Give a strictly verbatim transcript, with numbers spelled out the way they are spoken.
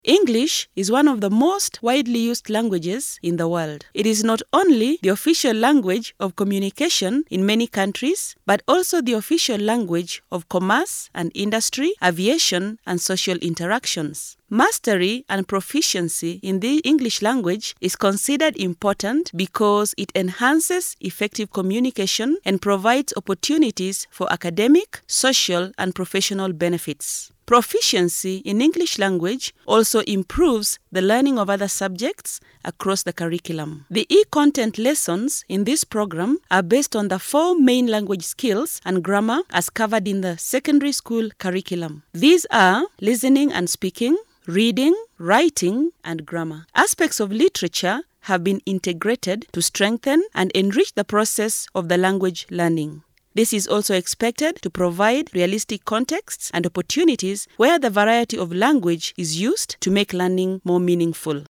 English is one of the most widely used languages in the world. It is not only the official language of communication in many countries, but also the official language of commerce and industry, aviation, and social interactions. Mastery and proficiency in the English language is considered important because it enhances effective communication and provides opportunities for academic, social, and professional benefits. Proficiency in English language also improves the learning of other subjects across the curriculum. The e-content lessons in this program are based on the four main language skills and grammar as covered in the secondary school curriculum. These are listening and speaking, reading, writing, and grammar. Aspects of literature have been integrated to strengthen and enrich the process of the language learning. This is also expected to provide realistic contexts and opportunities where the variety of language is used to make learning more meaningful.